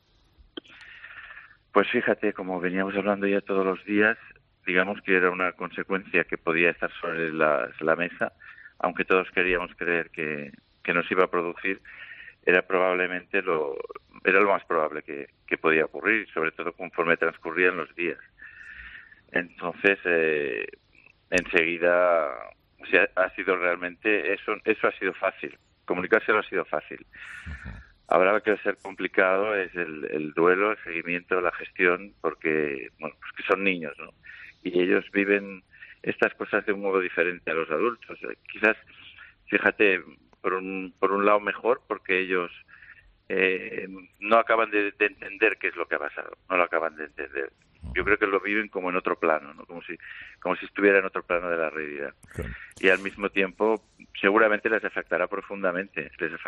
Pues fíjate, como veníamos hablando ya todos los días, digamos que era una consecuencia que podía estar sobre la mesa, aunque todos queríamos creer que nos iba a producir, era lo más probable que podía ocurrir, sobre todo conforme transcurrían los días. Entonces, enseguida, o sea, ha sido realmente, eso ha sido fácil, comunicárselo ha sido fácil. Ahora lo que va a ser complicado es el duelo, el seguimiento, la gestión, porque, bueno, pues que son niños, ¿no? Y ellos viven estas cosas de un modo diferente a los adultos. Quizás, fíjate, por un lado mejor, porque ellos no acaban de entender qué es lo que ha pasado, no lo acaban de entender. Yo creo que lo viven como en otro plano, ¿no? Como si estuviera en otro plano de la realidad. Okay. Y al mismo tiempo, seguramente les afectará profundamente.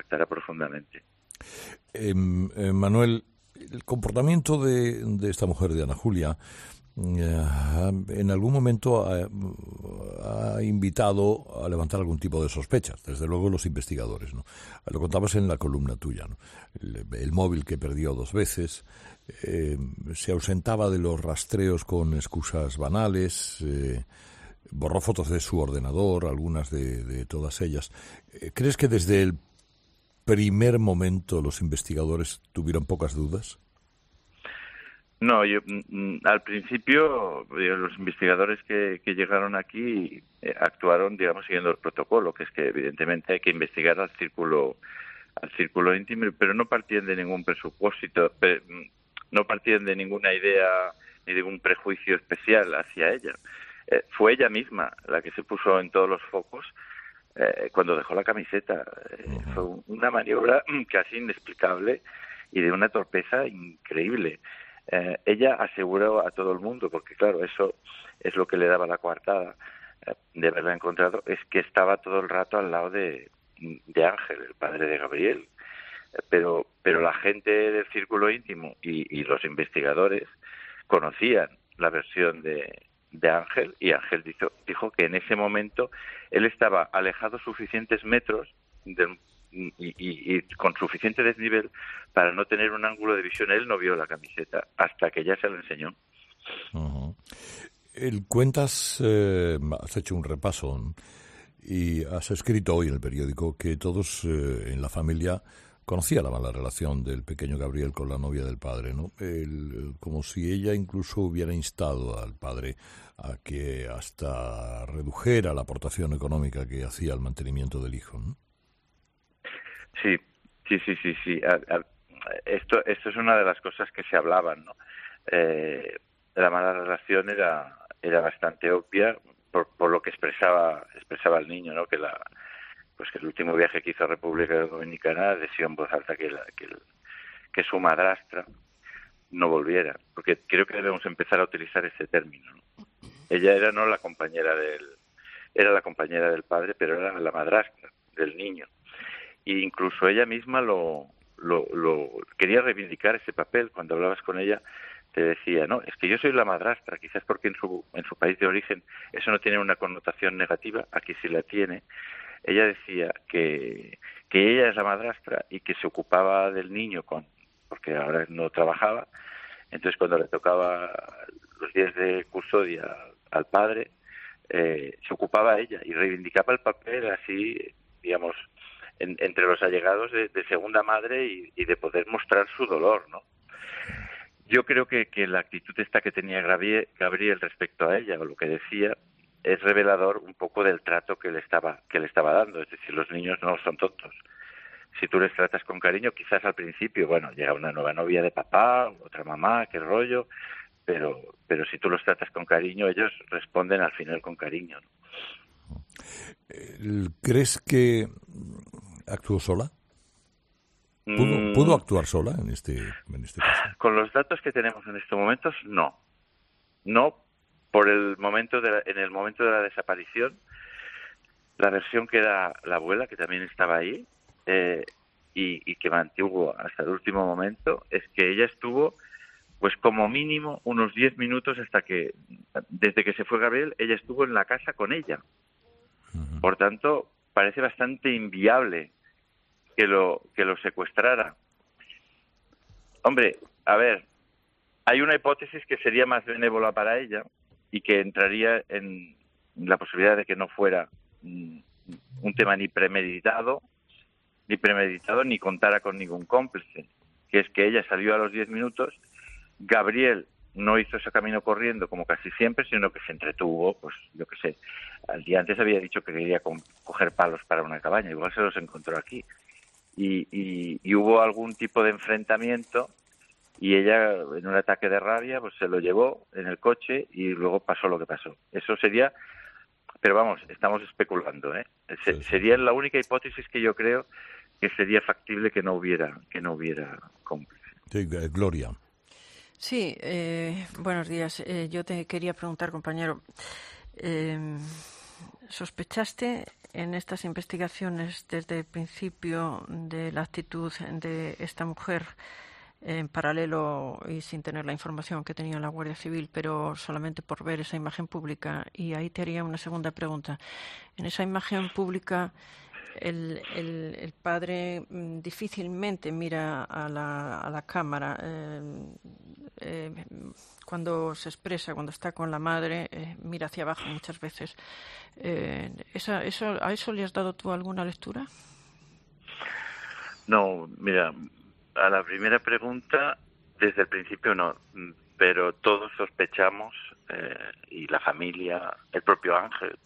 Manuel, el comportamiento de esta mujer, de Ana Julia, en algún momento ha invitado a levantar algún tipo de sospechas, desde luego los investigadores, ¿no? Lo contabas en la columna tuya, ¿no? El móvil que perdió 2 veces, se ausentaba de los rastreos con excusas banales, borró fotos de su ordenador, algunas de todas ellas. ¿Crees que desde el primer momento los investigadores tuvieron pocas dudas? No, al principio los investigadores que llegaron aquí actuaron, digamos, siguiendo el protocolo, que es que evidentemente hay que investigar al círculo íntimo, pero no partían de ningún presupósito, no partían de ninguna idea ni de un prejuicio especial hacia ella. Fue ella misma la que se puso en todos los focos cuando dejó la camiseta. Fue una maniobra casi inexplicable y de una torpeza increíble. Ella aseguró a todo el mundo, porque claro, eso es lo que le daba la coartada de haberla encontrado, es que estaba todo el rato al lado de Ángel, el padre de Gabriel. Pero la gente del círculo íntimo y los investigadores conocían la versión de Ángel, y Ángel dijo que en ese momento él estaba alejado suficientes metros y con suficiente desnivel para no tener un ángulo de visión. Él no vio la camiseta hasta que ya se la enseñó. Cuentas, has hecho un repaso y has escrito hoy en el periódico que todos en la familia conocían la mala relación del pequeño Gabriel con la novia del padre, ¿no? Como si ella incluso hubiera instado al padre a que hasta redujera la aportación económica que hacía al mantenimiento del hijo, ¿no? Sí. Esto es una de las cosas que se hablaban, ¿no? La mala relación era bastante obvia por lo que expresaba el niño, ¿no? Que el último viaje que hizo a República Dominicana decía en voz alta que su madrastra no volviera, porque creo que debemos empezar a utilizar ese término, ¿no? Ella era no la compañera era la compañera del padre, pero era la madrastra del niño. E incluso ella misma lo quería reivindicar ese papel. Cuando hablabas con ella te decía, no, es que yo soy la madrastra, quizás porque en su país de origen eso no tiene una connotación negativa, aquí sí la tiene. Ella decía que ella es la madrastra y que se ocupaba del niño porque ahora no trabajaba, entonces cuando le tocaba los días de custodia al padre, se ocupaba ella y reivindicaba el papel así, digamos, entre los allegados de segunda madre y de poder mostrar su dolor, ¿no? Yo creo que la actitud esta que tenía Gabriel respecto a ella, o lo que decía, es revelador un poco del trato que le estaba dando. Es decir, los niños no son tontos. Si tú les tratas con cariño, quizás al principio, bueno, llega una nueva novia de papá, otra mamá, qué rollo, pero si tú los tratas con cariño, ellos responden al final con cariño, ¿no? ¿Crees que actuó sola? ¿Pudo actuar sola en este caso? Con los datos que tenemos en estos momentos, no. No, por el momento en el momento de la desaparición, la versión que da la abuela, que también estaba ahí, y que mantuvo hasta el último momento, es que ella estuvo, pues como mínimo, unos 10 minutos desde que se fue Gabriel, ella estuvo en la casa con ella. Uh-huh. Por tanto, parece bastante inviable que lo secuestrara. Hombre, a ver, hay una hipótesis que sería más benévola para ella y que entraría en la posibilidad de que no fuera un tema ni premeditado ni contara con ningún cómplice, que es que ella salió a los 10 minutos, Gabriel no hizo ese camino corriendo como casi siempre, sino que se entretuvo, pues yo qué sé, al día antes había dicho que quería coger palos para una cabaña, igual se los encontró aquí. Y hubo algún tipo de enfrentamiento y ella, en un ataque de rabia, pues se lo llevó en el coche y luego pasó lo que pasó. Eso sería, pero vamos, estamos especulando, ¿eh? Sería la única hipótesis que yo creo que sería factible que no hubiera cómplice. Sí, Gloria. Sí, buenos días. Yo te quería preguntar, compañero, ¿sospechaste en estas investigaciones desde el principio de la actitud de esta mujer en paralelo y sin tener la información que tenía la Guardia Civil, pero solamente por ver esa imagen pública? Y ahí te haría una segunda pregunta. En esa imagen pública, el padre difícilmente mira a la cámara. Cuando se expresa, cuando está con la madre, mira hacia abajo muchas veces. ¿A eso le has dado tú alguna lectura? No, mira, a la primera pregunta, desde el principio no, pero todos sospechamos, y la familia, el propio Ángel,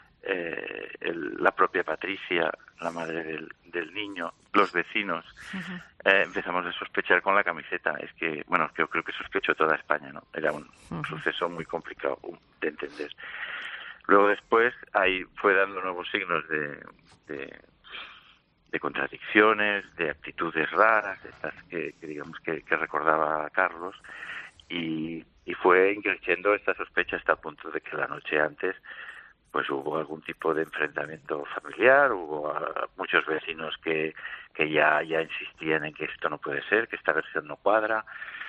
la propia Patricia, la madre del niño, los vecinos, uh-huh. Empezamos a sospechar con la camiseta. Es que, bueno, yo creo que sospechó toda España, ¿no? Era un uh-huh. suceso muy complicado de entender. Luego después ahí fue dando nuevos signos de contradicciones, de actitudes raras, estas que digamos que recordaba Carlos, y fue increciendo esta sospecha hasta el punto de que la noche antes pues hubo algún tipo de enfrentamiento familiar, hubo muchos vecinos que ya insistían en que esto no puede ser, que esta versión no cuadra,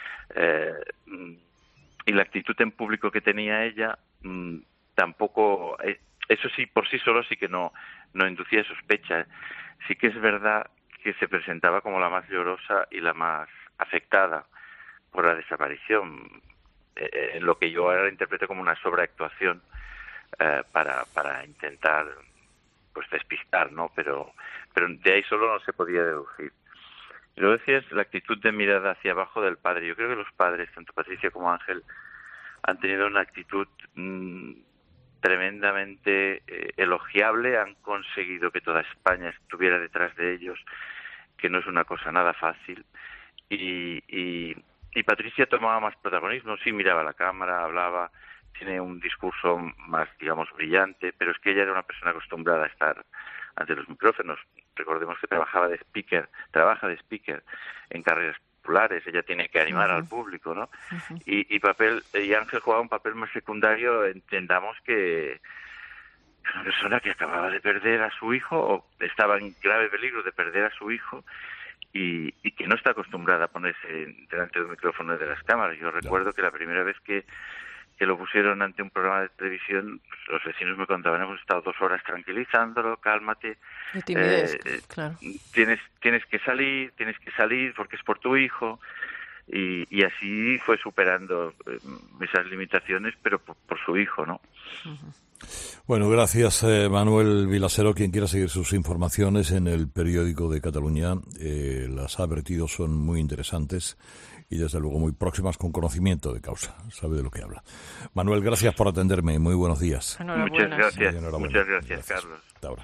y la actitud en público que tenía ella tampoco, eso sí, por sí solo sí que no inducía sospecha. Sí que es verdad que se presentaba como la más llorosa y la más afectada por la desaparición, en lo que yo ahora interpreto como una sobreactuación para intentar pues despistar, ¿no? Pero de ahí solo no se podía deducir. Y luego decías la actitud de mirada hacia abajo del padre. Yo creo que los padres, tanto Patricia como Ángel, han tenido una actitud tremendamente elogiable, han conseguido que toda España estuviera detrás de ellos, que no es una cosa nada fácil, y Patricia tomaba más protagonismo, sí miraba la cámara, hablaba, tiene un discurso más, digamos, brillante, pero es que ella era una persona acostumbrada a estar ante los micrófonos. Recordemos que trabaja de speaker en carreras populares, ella tiene que animar uh-huh. al público, ¿no? Uh-huh. Y Ángel jugaba un papel más secundario, entendamos que una persona que acababa de perder a su hijo o estaba en grave peligro de perder a su hijo y que no está acostumbrada a ponerse delante del micrófono de las cámaras. Yo recuerdo que la primera vez que lo pusieron ante un programa de televisión, pues, los vecinos me contaban, hemos estado 2 horas tranquilizándolo, cálmate, claro. tienes que salir porque es por tu hijo. Y así fue superando esas limitaciones, pero por su hijo, ¿no? Bueno, gracias Manuel Vilasero. Quien quiera seguir sus informaciones en el periódico de Cataluña, las ha vertido, son muy interesantes y desde luego muy próximas, con conocimiento de causa, sabe de lo que habla. Manuel, gracias por atenderme, muy buenos días. Muchas gracias, Carlos. Hasta ahora.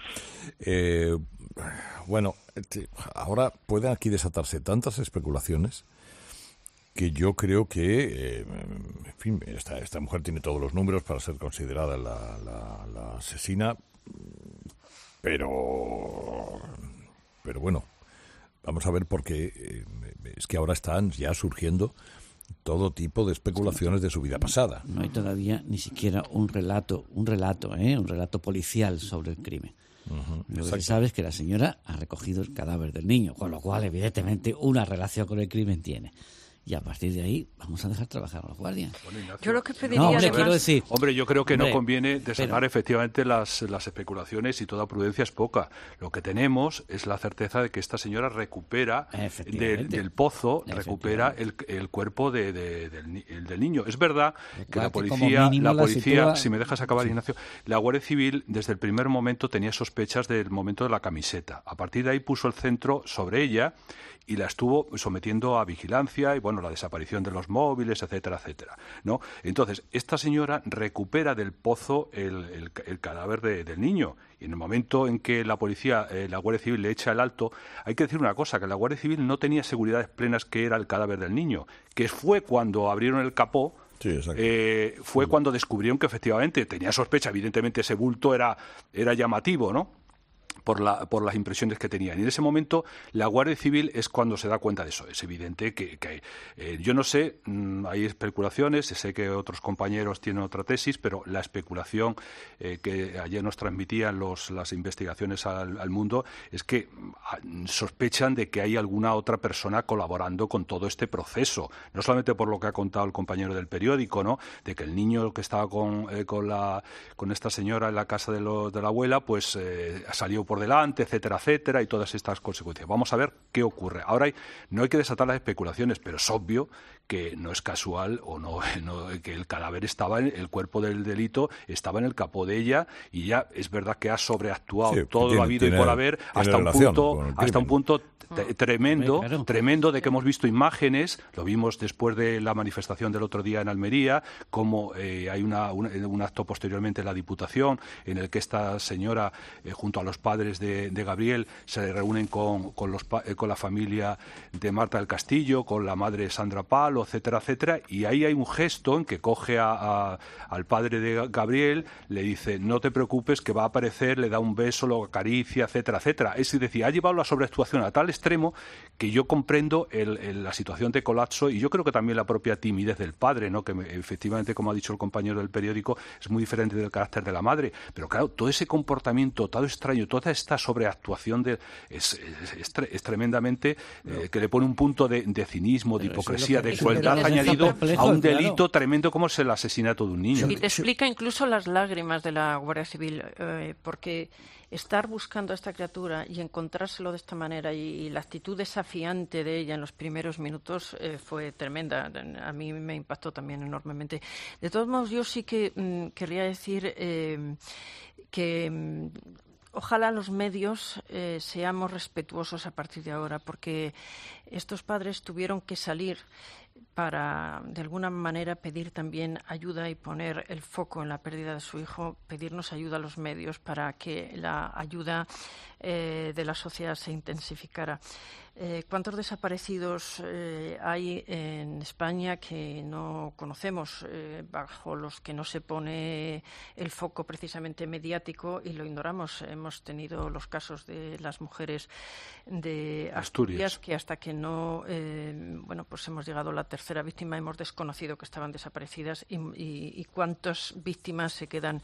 Bueno, ahora pueden aquí desatarse tantas especulaciones que yo creo que, en fin, esta mujer tiene todos los números para ser considerada la asesina, pero bueno, vamos a ver, porque es que ahora están ya surgiendo todo tipo de especulaciones de su vida pasada. No hay todavía ni siquiera un relato policial sobre el crimen. Lo que se sabe es que la señora ha recogido el cadáver del niño, con lo cual, evidentemente, una relación con el crimen tiene. Y a partir de ahí vamos a dejar trabajar a los guardias. Bueno, yo lo que pediría, yo creo que no conviene desatar efectivamente las especulaciones, y toda prudencia es poca. Lo que tenemos es la certeza de que esta señora recupera del pozo, recupera el cuerpo del niño. Es verdad que la policía, si me dejas acabar, Ignacio, la Guardia Civil desde el primer momento tenía sospechas del momento de la camiseta. A partir de ahí puso el centro sobre ella y la estuvo sometiendo a vigilancia y, bueno, la desaparición de los móviles, etcétera, etcétera, ¿no? Entonces, esta señora recupera del pozo el cadáver del niño, y en el momento en que la policía, la Guardia Civil le echa el alto, hay que decir una cosa, que la Guardia Civil no tenía seguridades plenas que era el cadáver del niño, que fue cuando abrieron el capó. Sí, fue cuando descubrieron que efectivamente tenía sospecha, evidentemente ese bulto era llamativo, ¿no?, por las impresiones que tenían. Y en ese momento la Guardia Civil es cuando se da cuenta de eso. Es evidente que yo no sé, hay especulaciones, sé que otros compañeros tienen otra tesis, pero la especulación que ayer nos transmitían las investigaciones al mundo es que sospechan de que hay alguna otra persona colaborando con todo este proceso. No solamente por lo que ha contado el compañero del periódico, ¿no?, de que el niño que estaba con esta señora en la casa de la abuela, pues salió por delante, etcétera, etcétera, y todas estas consecuencias. Vamos a ver qué ocurre. Ahora no hay que desatar las especulaciones, pero es obvio que no es casual que el cadáver el cuerpo del delito estaba en el capó de ella, y ya es verdad que ha sobreactuado todo lo habido y por haber hasta un punto tremendo, de que hemos visto imágenes, lo vimos después de la manifestación del otro día en Almería, como hay un acto posteriormente en la Diputación en el que esta señora, junto a los padres de Gabriel, se reúnen con la familia de Marta del Castillo, con la madre Sandra Palo, etcétera, etcétera, y ahí hay un gesto en que coge al padre de Gabriel, le dice: no te preocupes, que va a aparecer, le da un beso, lo acaricia, etcétera, etcétera. Es decir, ha llevado la sobreactuación a tal extremo que yo comprendo la situación de colapso, y yo creo que también la propia timidez del padre, ¿no?, que efectivamente, como ha dicho el compañero del periódico, es muy diferente del carácter de la madre, pero claro, todo ese comportamiento todo extraño, toda esta sobreactuación es tremendamente que le pone un punto de cinismo, de hipocresía, de crueldad añadido a un delito tremendo como es el asesinato de un niño. Y te explica incluso las lágrimas de la Guardia Civil, porque estar buscando a esta criatura y encontrárselo de esta manera, y la actitud desafiante de ella en los primeros minutos fue tremenda. A mí me impactó también enormemente. De todos modos, yo sí que querría decir que ojalá los medios seamos respetuosos a partir de ahora, porque estos padres tuvieron que salir para, de alguna manera, pedir también ayuda y poner el foco en la pérdida de su hijo, pedirnos ayuda a los medios para que la ayuda de la sociedad se intensificara. ¿Cuántos desaparecidos hay en España que no conocemos, bajo los que no se pone el foco precisamente mediático y lo ignoramos? Hemos tenido los casos de las mujeres de Asturias, que hasta que no, pues hemos llegado a la tercera víctima, hemos desconocido que estaban desaparecidas y cuántas víctimas se quedan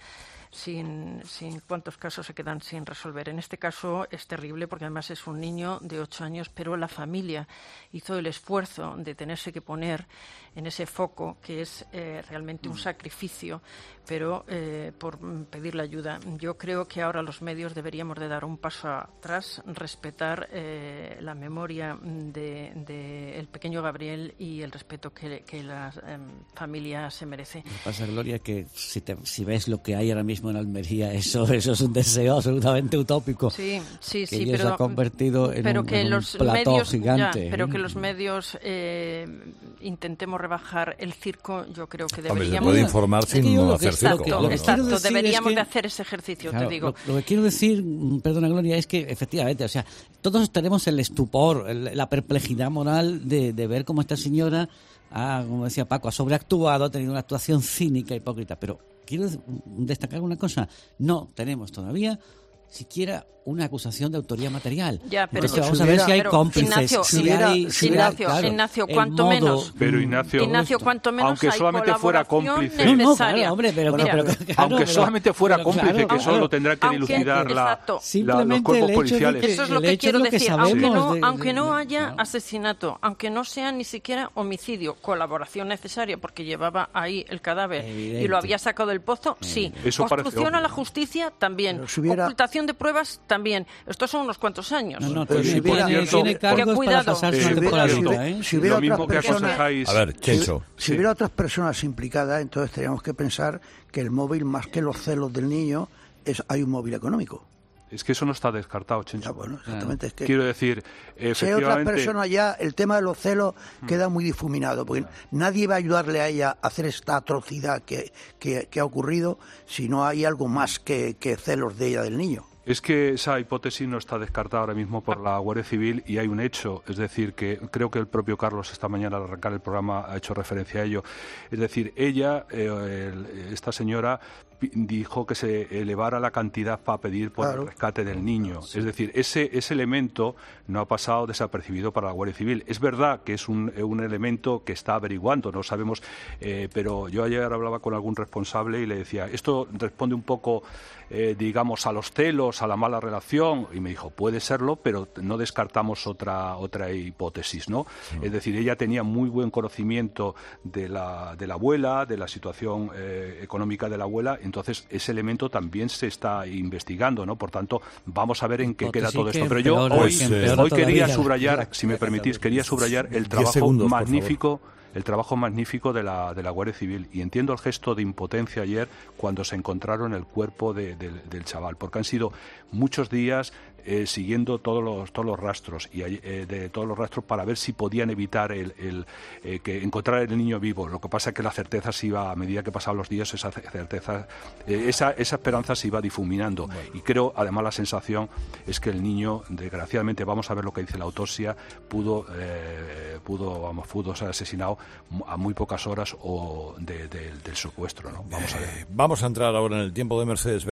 cuántos casos se quedan sin resolver. En este caso es terrible porque además es un niño de 8 años, pero la familia hizo el esfuerzo de tenerse que poner en ese foco, que es realmente un sacrificio, pero por pedirle ayuda. Yo creo que ahora los medios deberíamos de dar un paso atrás, respetar la memoria de el pequeño Gabriel y el respeto que la familia se merece. Lo que pasa, Gloria, que si ves lo que hay ahora mismo en Almería, eso es un deseo absolutamente utópico. Sí, pero se ha convertido en un plató medios, gigante. Pero que los medios intentemos rebajar el circo, yo creo que deberíamos... Se puede informar sin no hacer circo. Exacto, deberíamos de hacer ese ejercicio, claro, te digo. Lo que quiero decir, perdona Gloria, es que efectivamente, o sea, todos tenemos el estupor, la perplejidad moral de ver cómo esta señora como decía Paco, ha sobreactuado, ha tenido una actuación cínica, hipócrita, pero quiero destacar una cosa, no tenemos todavía siquiera una acusación de autoría material. Ya, pero entonces vamos a ver si hay cómplices. Ignacio, cuanto menos. Pero Ignacio, cuanto menos aunque hay solamente fuera cómplice. Necesaria. Aunque solamente fuera cómplice, que eso lo tendrán que dilucidar los cuerpos policiales. Eso es lo que quiero decir. Aunque no haya asesinato, aunque no sea ni siquiera homicidio, colaboración necesaria porque llevaba ahí el cadáver y lo había sacado del pozo, sí. Obstrucción a la justicia, también. Ocultación de pruebas, también. Estos son unos cuantos años. Tiene cargos para pasarse una temporada. Si hubiera otras personas implicadas, entonces tendríamos que pensar que el móvil, más que los celos del niño, hay un móvil económico. Es que eso no está descartado, Chencho. Bueno, exactamente. Es que quiero decir, si hay otras personas ya, el tema de los celos queda muy difuminado, porque nadie va a ayudarle a ella a hacer esta atrocidad que ha ocurrido si no hay algo más que celos de ella del niño. Es que esa hipótesis no está descartada ahora mismo por la Guardia Civil y hay un hecho, es decir, que creo que el propio Carlos esta mañana al arrancar el programa ha hecho referencia a ello. Es decir, ella, esta señora, dijo que se elevara la cantidad para pedir por el rescate del niño. Sí. Es decir, ese elemento no ha pasado desapercibido para la Guardia Civil. Es verdad que es un elemento que está averiguando, no sabemos, pero yo ayer hablaba con algún responsable y le decía, esto responde un poco, digamos, a los celos, a la mala relación, y me dijo, puede serlo, pero no descartamos otra hipótesis, ¿no? Es decir, ella tenía muy buen conocimiento de la abuela, de la situación económica de la abuela. Entonces, ese elemento también se está investigando, ¿no? Por tanto, vamos a ver en qué queda todo esto. Pero yo hoy quería subrayar, si me permitís, el trabajo magnífico de la Guardia Civil. Y entiendo el gesto de impotencia ayer cuando se encontraron el cuerpo del chaval, porque han sido muchos días siguiendo todos los rastros para ver si podían evitar que encontrar el niño vivo. Lo que pasa es que la certeza se iba, a medida que pasaban los días, esa esperanza se iba difuminando. Bueno. Y creo, además, la sensación es que el niño, desgraciadamente, vamos a ver lo que dice la autopsia, pudo ser asesinado a muy pocas horas del secuestro, ¿no? Vamos a ver. Vamos a entrar ahora en el tiempo de Mercedes.